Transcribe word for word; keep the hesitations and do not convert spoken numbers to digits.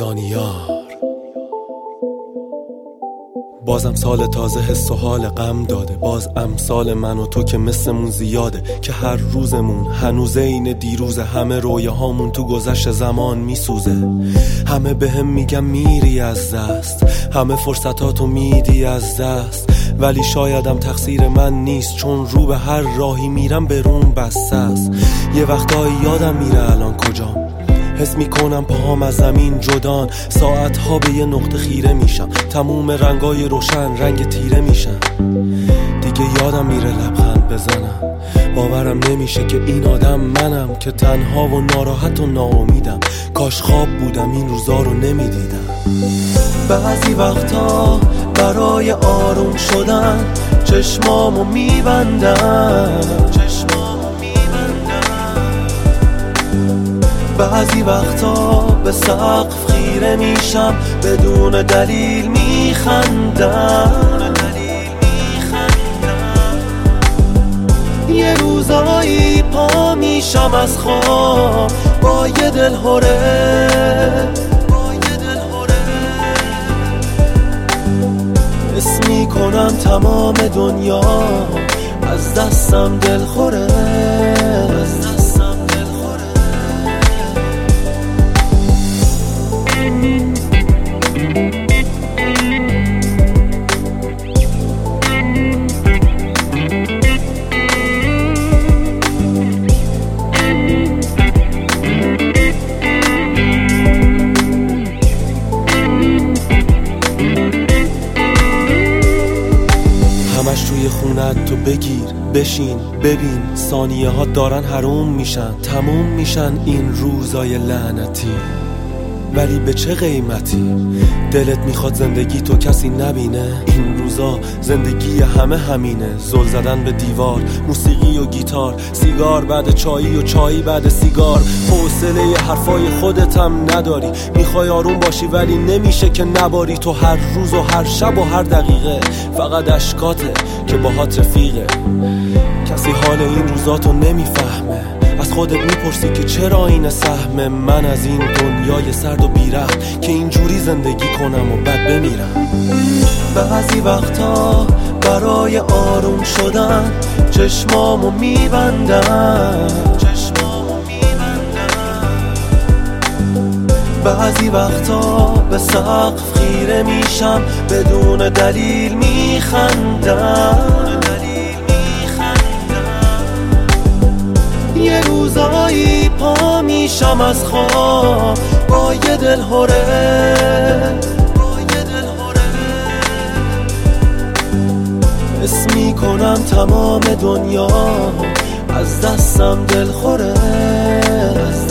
زانیار. بازم سال تازه حس و حال غم داده، باز امثال من و تو که مثلمون زیاده، که هر روزمون هنوز این دیروزه، همه رویاهامون تو گذشت زمان میسوزه. همه به هم میگن میری از دست، همه فرصتاتو میدی از دست، ولی شایدم تقصیر من نیست، چون رو به هر راهی میرم به روم بسته است. یه وقتایی یادم میره الان کجام، حس میکنم پاهام از زمین جدان، ساعتها به یه نقطه خیره میشم، تموم رنگای روشن رنگ تیره میشن. دیگه یادم میره لبخند بزنم، باورم نمیشه که این آدم منم، که تنها و ناراحت و ناامیدم. کاش خواب بودم این روزا رو نمیدیدم. بعضی وقتا برای آروم شدن چشمامو میبندم، بعضی وقتا به سقف خیره میشم، بدون دلیل میخندم. یه روزایی پا میشم از خواب با یه دل هره، حس میکنم تمام دنیا از دستم دل خوره. همش توی خونت تو بگیر بشین ببین، ثانیه ها دارن حروم میشن، تموم میشن این روزای لعنتی. ولی به چه قیمتی؟ دلت میخواد زندگی تو کسی نبینه؟ این روزا زندگی همه همینه، زل زدن به دیوار، موسیقی و گیتار، سیگار بعد چایی و چایی بعد سیگار. حوصله حرفای خودت هم نداری، میخوای آروم باشی ولی نمیشه که نباری. تو هر روز و هر شب و هر دقیقه فقط اشکاته که باهات رفیقه. کسی حال این روزاتو نمیفهمه، از خودت میپرسی که چرا این سهم من از این دنیای سرد و بی‌رحم، که اینجوری زندگی کنم و بعد بمیرم. بعضی وقتا برای آروم شدن چشمامو میبندم، بعضی وقتا به سقف خیره میشم، بدون دلیل میخندم. یه روزایی پا میشم از خواب با یه دل هره، حس میکنم تمام دنیا از دستم دل خوره.